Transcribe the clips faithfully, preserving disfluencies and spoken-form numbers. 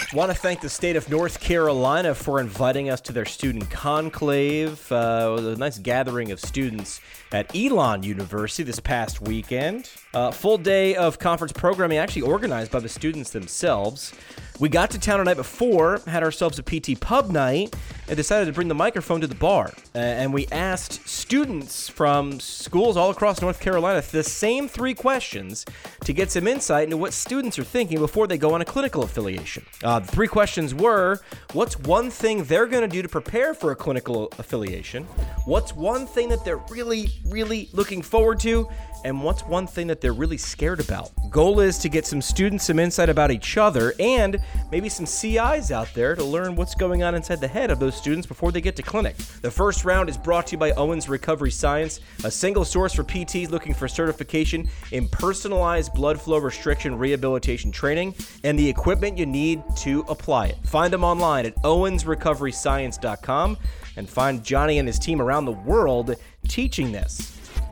Want to thank the state of North Carolina for inviting us to their student conclave. Uh, it was a nice gathering of students at Elon University this past weekend. Uh, full day of conference programming actually organized by the students themselves. We got to town the night before, had ourselves a P T pub night, and decided to bring the microphone to the bar. Uh, and we asked students from schools all across North Carolina the same three questions to get some insight into what students are thinking before they go on a clinical affiliation. Uh, the three questions were, what's one thing they're going to do to prepare for a clinical affiliation? What's one thing that they're really, really looking forward to? And what's one thing that they're really scared about? Goal is to get some students some insight about each other and maybe some C Is out there to learn what's going on inside the head of those students before they get to clinic. The first round is brought to you by Owens Recovery Science, a single source for P Ts looking for certification in personalized blood flow restriction rehabilitation training and the equipment you need to apply it. Find them online at owens recovery science dot com and find Johnny and his team around the world teaching this.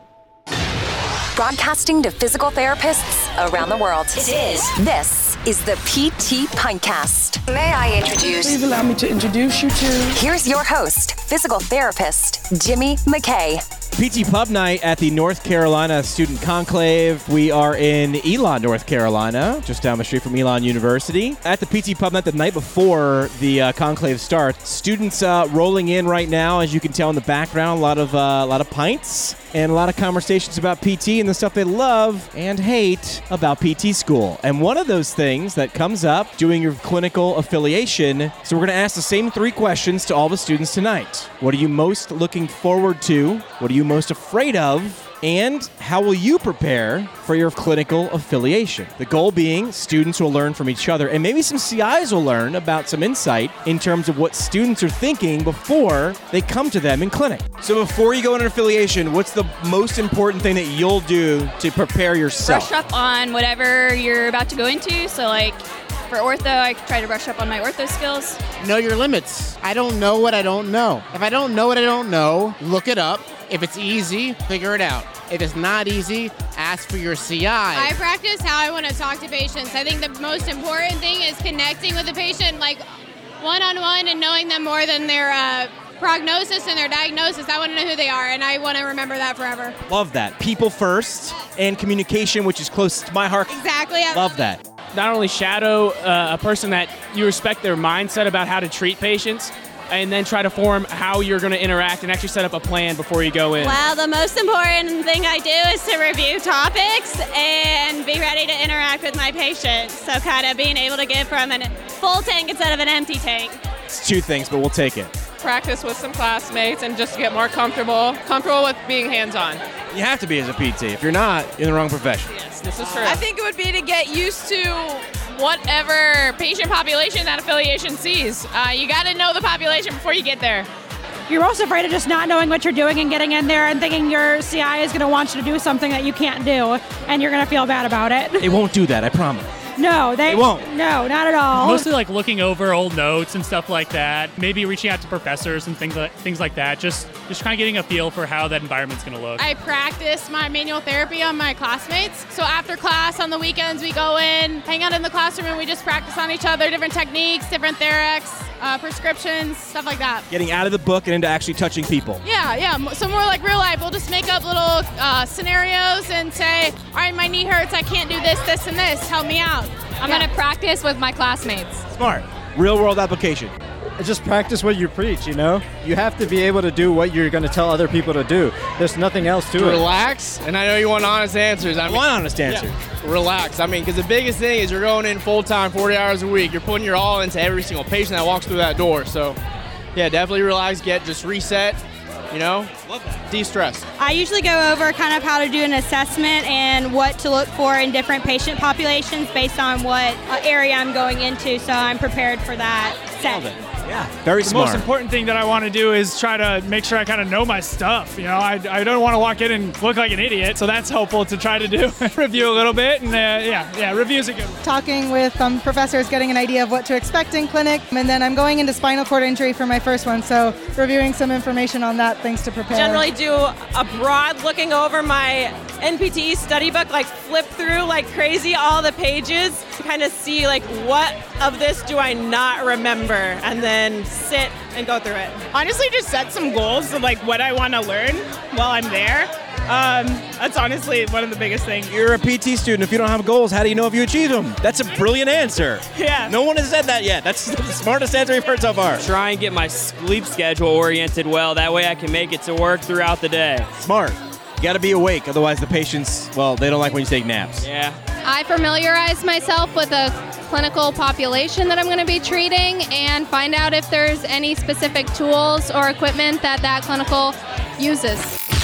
Broadcasting to physical therapists around the world. It is. This is the P T Pintcast. May I introduce? Please allow me to introduce you to. Here's your host, physical therapist, Jimmy McKay. P T Pub Night at the North Carolina Student Conclave. We are in Elon, North Carolina, just down the street from Elon University. At the P T Pub Night the night before the uh, conclave starts, students uh, rolling in right now, as you can tell in the background, a lot of uh, a lot of pints and a lot of conversations about P T and the stuff they love and hate about P T school. And one of those things that comes up doing your clinical affiliation, so we're going to ask the same three questions to all the students tonight. What are you most looking forward to? What are you most afraid of? And how will you prepare for your clinical affiliation? The goal being students will learn from each other, and maybe some C Is will learn about some insight in terms of what students are thinking before they come to them in clinic. So before you go on an affiliation, what's the most important thing that you'll do to prepare yourself? Brush up on whatever you're about to go into. So like for ortho, I try to brush up on my ortho skills. Know your limits. I don't know what I don't know. If I don't know what I don't know, look it up. If it's easy, figure it out. If it's not easy, ask for your C I. I practice how I want to talk to patients. I think the most important thing is connecting with the patient, like one-on-one, and knowing them more than their uh, prognosis and their diagnosis. I want to know who they are, and I want to remember that forever. Love that. People first and communication, which is close to my heart. Exactly. I love that. Not only shadow uh, a person that you respect their mindset about how to treat patients, and then try to form how you're going to interact and actually set up a plan before you go in. Well, the most important thing I do is to review topics and be ready to interact with my patients. So kind of being able to give from a full tank instead of an empty tank. It's two things, but we'll take it. Practice with some classmates and just get more comfortable, comfortable with being hands-on. You have to be as a P T. If you're not, you're in the wrong profession. Yes, this is true. I think it would be to get used to whatever patient population that affiliation sees. Uh, you got to know the population before you get there. You're also afraid of just not knowing what you're doing and getting in there and thinking your C I is going to want you to do something that you can't do, and you're going to feel bad about it. It won't do that, I promise. No, they It won't. No, not at all. Mostly like looking over old notes and stuff like that. Maybe reaching out to professors and things like things like that. Just just kind of getting a feel for how that environment's going to look. I practice my manual therapy on my classmates. So after class on the weekends, we go in, hang out in the classroom, and we just practice on each other, different techniques, different Therex, uh, prescriptions, stuff like that. Getting out of the book and into actually touching people. Yeah, yeah. So more like real life. We'll just make up little uh, scenarios and say, all right, my knee hurts. I can't do this, this, and this. Help me out. I'm Yeah. going to practice with my classmates. Smart. Real world application. Just practice what you preach, you know? You have to be able to do what you're going to tell other people to do. There's nothing else to, to it. Relax, and I know you want honest answers. I, I mean, want honest answers. Yeah, relax. I mean, because the biggest thing is you're going in full-time, forty hours a week. You're putting your all into every single patient that walks through that door. So, yeah, definitely relax, get just reset, you know? Love that. De-stress. I usually go over kind of how to do an assessment and what to look for in different patient populations based on what area I'm going into, so I'm prepared for that setting. Yeah, very the smart. The most important thing that I want to do is try to make sure I kind of know my stuff. You know, I, I don't want to walk in and look like an idiot, so that's helpful to try to do. Review a little bit, and uh, yeah, yeah, review's a good one. Talking with um, professors, getting an idea of what to expect in clinic, and then I'm going into spinal cord injury for my first one, so reviewing some information on that, things to prepare. Generally do a broad looking over my N P T E study book, like flip through like crazy all the pages to kind of see like what of this do I not remember, and then sit and go through it. Honestly, just set some goals of like what I want to learn while I'm there. Um, that's honestly one of the biggest things. You're a P T student. If you don't have goals, how do you know if you achieve them? That's a brilliant answer. Yeah. No one has said that yet. That's the smartest answer we've heard so far. Try and get my sleep schedule oriented well. That way I can make it to work throughout the day. Smart. You got to be awake. Otherwise, the patients, well, they don't like when you take naps. Yeah. I familiarize myself with a clinical population that I'm going to be treating and find out if there's any specific tools or equipment that that clinical uses.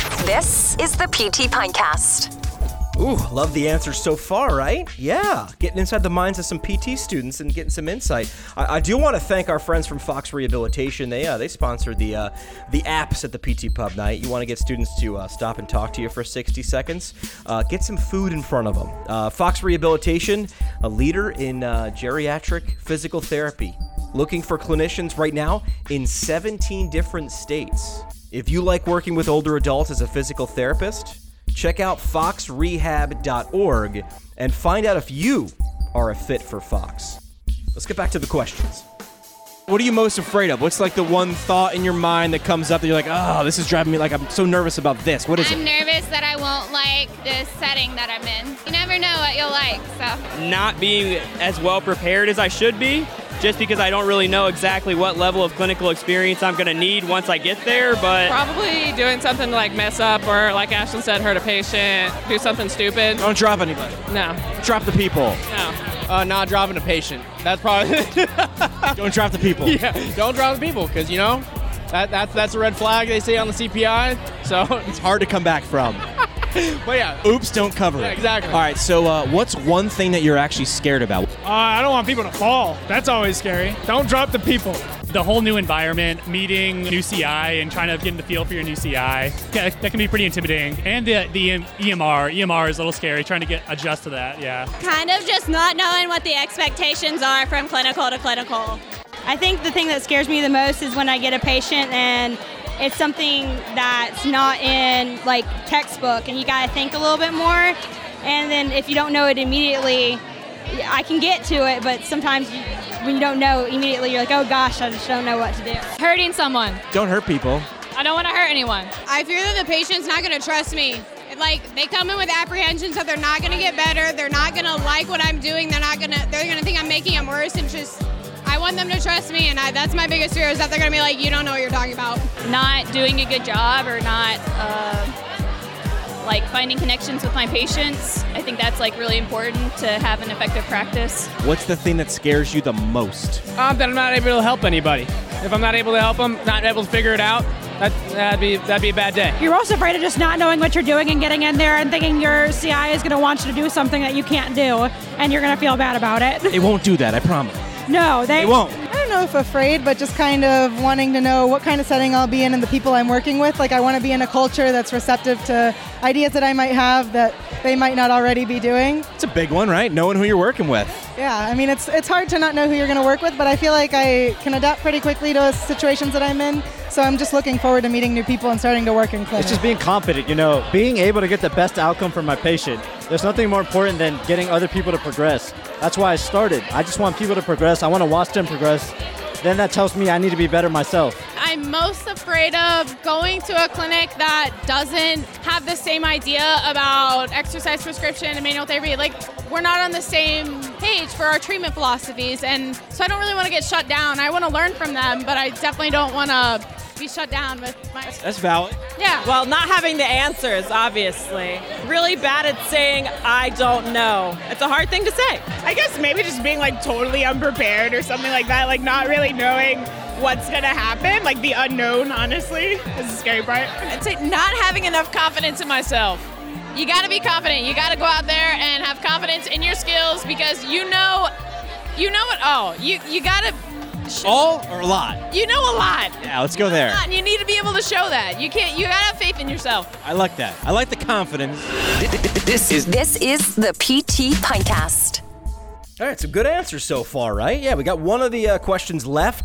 This is the P T Pinecast. Ooh, love the answers so far, right? Yeah, getting inside the minds of some P T students and getting some insight. I, I do want to thank our friends from Fox Rehabilitation. They uh, they sponsored the uh, the apps at the P T Pub night. You want to get students to uh, stop and talk to you for sixty seconds? Uh, get some food in front of them. Uh, Fox Rehabilitation, a leader in uh, geriatric physical therapy, looking for clinicians right now in seventeen different states. If you like working with older adults as a physical therapist, check out fox rehab dot org and find out if you are a fit for Fox. Let's get back to the questions. What are you most afraid of? What's like the one thought in your mind that comes up that you're like, oh, this is driving me, like I'm so nervous about this. What is I'm it? nervous that I won't like the setting that I'm in. You never know what you'll like, so. Not being as well prepared as I should be, just because I don't really know exactly what level of clinical experience I'm going to need once I get there, but... Probably doing something to like mess up or, like Ashlyn said, hurt a patient, do something stupid. Don't drop anybody. No. Drop the people. No. Uh, not dropping a patient. That's probably... Don't drop the people. Yeah, don't drop the people, because, you know, that, that's, that's a red flag they say on the C P I, so... It's hard to come back from. But yeah. Oops, don't cover it. Yeah, exactly. All right, so uh, what's one thing that you're actually scared about? Uh, I don't want people to fall. That's always scary. Don't drop the people. The whole new environment, meeting new C I and trying to get the feel for your new C I, yeah, that can be pretty intimidating. And the the E M R, E M R is a little scary, trying to get adjust to that, yeah. Kind of just not knowing what the expectations are from clinical to clinical. I think the thing that scares me the most is when I get a patient and it's something that's not in like textbook and you got to think a little bit more. And then if you don't know it immediately, I can get to it, but sometimes you, when you don't know immediately, you're like, oh gosh, I just don't know what to do. Hurting someone. Don't hurt people. I don't want to hurt anyone. I fear that the patient's not going to trust me. Like, they come in with apprehensions that they're not going to get better, they're not going to like what I'm doing, they're not going to, they're going to think I'm making it worse, and just, I want them to trust me, and I, that's my biggest fear, is that they're going to be like, you don't know what you're talking about. Not doing a good job or not, uh, like, finding connections with my patients. I think that's, like, really important to have an effective practice. What's the thing that scares you the most? Um, that I'm not able to help anybody. If I'm not able to help them, not able to figure it out, that, that'd be that'd be a bad day. You're also afraid of just not knowing what you're doing and getting in there and thinking your C I is going to want you to do something that you can't do, and you're going to feel bad about it. It won't do that, I promise. No, they It won't. I don't know if afraid, but just kind of wanting to know what kind of setting I'll be in and the people I'm working with. Like, I want to be in a culture that's receptive to ideas that I might have that they might not already be doing. It's a big one, right? Knowing who you're working with. Yeah, I mean, it's it's hard to not know who you're going to work with, but I feel like I can adapt pretty quickly to situations that I'm in. So I'm just looking forward to meeting new people and starting to work in clinic. It's just being confident, you know, being able to get the best outcome for my patient. There's nothing more important than getting other people to progress. That's why I started. I just want people to progress. I want to watch them progress. Then that tells me I need to be better myself. I'm most afraid of going to a clinic that doesn't have the same idea about exercise prescription and manual therapy. Like, we're not on the same page for our treatment philosophies, and so I don't really want to get shut down. I want to learn from them, but I definitely don't want to be shut down with my... That's valid. Yeah. Well, not having the answers, obviously. Really bad at saying, I don't know. It's a hard thing to say. I guess maybe just being like totally unprepared or something like that, like not really knowing what's gonna happen, like the unknown, honestly, is the scary part. I'd say not having enough confidence in myself. You gotta be confident. You gotta go out there and have confidence in your skills, because you know, you know it all. You you gotta... All or a lot? You know a lot. Yeah, let's go there. A lot, and you need to be able to show that. You can't. You gotta have faith in yourself. I like that. I like the confidence. This is this is the P T Pinecast. All right, some good answers so far, right? Yeah, we got one of the uh, questions left.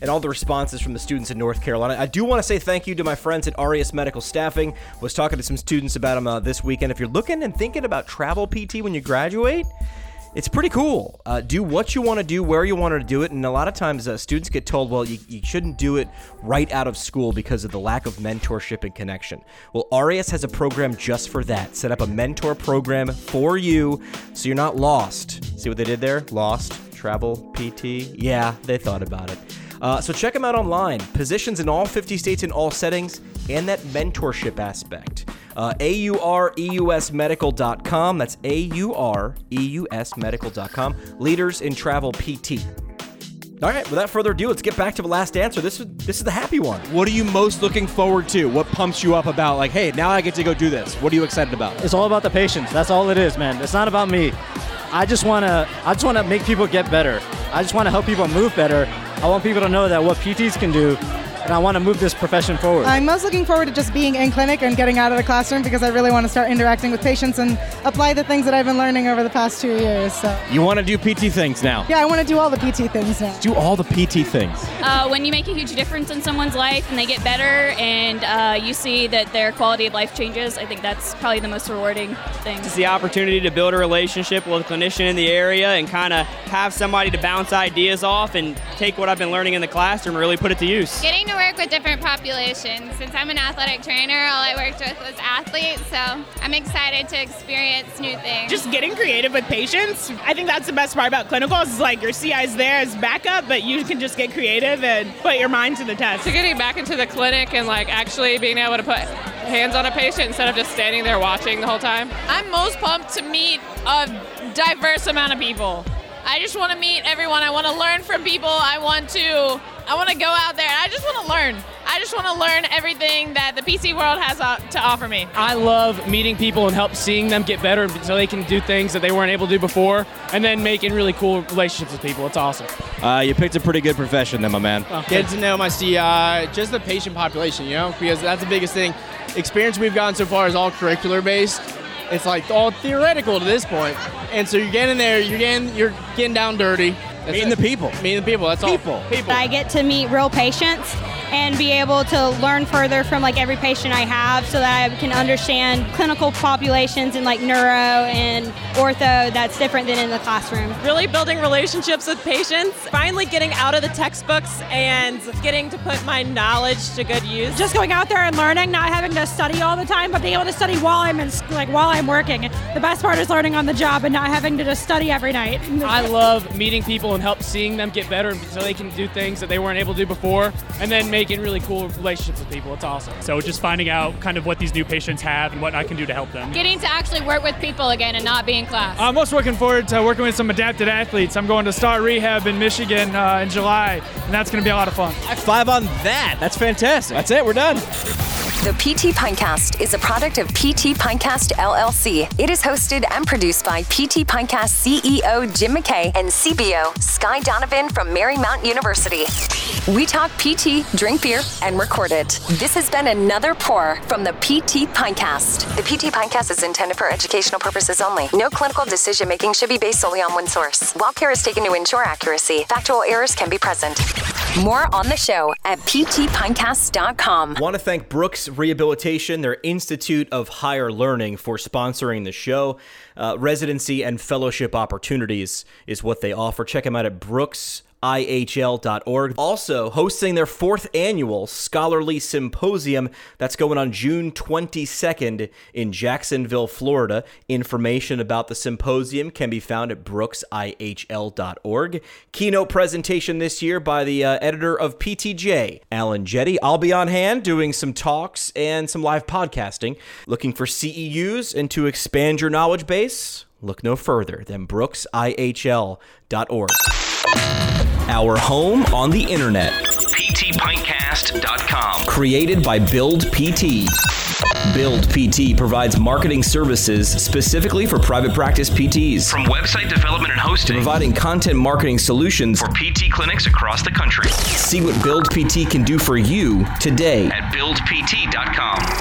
and all the responses from the students in North Carolina. I do want to say thank you to my friends at Arias Medical Staffing. Was talking to some students about them uh, this weekend. If you're looking and thinking about travel P T when you graduate, it's pretty cool. Uh, do what you want to do, where you want to do it, and a lot of times uh, students get told, well, you, you shouldn't do it right out of school because of the lack of mentorship and connection. Well, Arias has a program just for that. Set up a mentor program for you so you're not lost. See what they did there? Lost, travel, P T. Yeah, they thought about it. Uh, so check them out online. Positions in all fifty states in all settings, and that mentorship aspect. Uh, A U R E U S medical dot com. That's A U R E U S medical dot com. Leaders in travel P T. All right, without further ado, let's get back to the last answer. This is this is the happy one. What are you most looking forward to? What pumps you up about, like, hey, now I get to go do this? What are you excited about? It's all about the patients. That's all it is, man. It's not about me. I just want to I just want to make people get better. I just want to help people move better. I want people to know that what P Ts can do, and I want to move this profession forward. I'm most looking forward to just being in clinic and getting out of the classroom because I really want to start interacting with patients and apply the things that I've been learning over the past two years. So. You want to do P T things now? Yeah, I want to do all the P T things now. Do all the P T things. Uh, when you make a huge difference in someone's life and they get better and uh, you see that their quality of life changes, I think that's probably the most rewarding thing. It's the opportunity to build a relationship with a clinician in the area and kind of have somebody to bounce ideas off and take what I've been learning in the classroom and really put it to use. Getting to work with different populations. Since I'm an athletic trainer, all I worked with was athletes, so I'm excited to experience new things. Just getting creative with patients. I think that's the best part about clinicals is like your C I is there as backup, but you can just get creative and put your mind to the test. So getting back into the clinic and like actually being able to put hands on a patient instead of just standing there watching the whole time. I'm most pumped to meet a diverse amount of people. I just want to meet everyone. I want to learn from people. I want to I want to go out there and I just want to learn. I just want to learn everything that the P T world has to offer me. I love meeting people and help seeing them get better so they can do things that they weren't able to do before, and then making really cool relationships with people. It's awesome. Uh, you picked a pretty good profession then, my man. Oh, Get to know my C I, just the patient population, you know, because that's the biggest thing. Experience we've gotten so far is all curricular based. It's like all theoretical to this point. And so you're getting there, you're getting you're getting down dirty. That's Meeting it. the people. Meeting the people, that's People. all. People. I get to meet real patients and be able to learn further from like every patient I have so that I can understand clinical populations and like neuro and ortho that's different than in the classroom. Really building relationships with patients, finally getting out of the textbooks and getting to put my knowledge to good use. Just going out there and learning, not having to study all the time, but being able to study while I'm in, like while I'm working. The best part is learning on the job and not having to just study every night. I love meeting people and help seeing them get better so they can do things that they weren't able to do before, and then making really cool relationships with people. It's awesome. So just finding out kind of what these new patients have and what I can do to help them. Getting to actually work with people again and not be in class. I'm most looking forward to working with some adapted athletes. I'm going to Star Rehab in Michigan uh, in July, and that's going to be a lot of fun. High five on that. That's fantastic. That's it. We're done. The P T Pinecast is a product of P T Pinecast L L C. It is hosted and produced by P T Pinecast C E O Jim McKay and C B O Sky Donovan from Marymount University. We talk P T, drink beer, and record it. This has been another pour from the P T Pinecast. The P T Pinecast is intended for educational purposes only. No clinical decision making should be based solely on one source. While care is taken to ensure accuracy, factual errors can be present. More on the show at P T Pinecast dot com. Want to thank Brooks Rehabilitation, their Institute of Higher Learning, for sponsoring the show. Uh, residency and fellowship opportunities is what they offer. Check them out at brooks I H L dot org. Also hosting their fourth annual Scholarly Symposium. That's going on June twenty-second in Jacksonville, Florida. Information about the symposium can be found at brooks I H L dot org. Keynote presentation this year by the uh, editor of P T J, Alan Jetty. I'll be on hand doing some talks and some live podcasting. Looking for C E Us and to expand your knowledge base? Look no further than brooks I H L dot org. Our home on the internet. P T Pinecast dot com. Created by Build P T. Build P T provides marketing services specifically for private practice P Ts. From website development and hosting to providing content marketing solutions for P T clinics across the country. See what Build P T can do for you today at build P T dot com.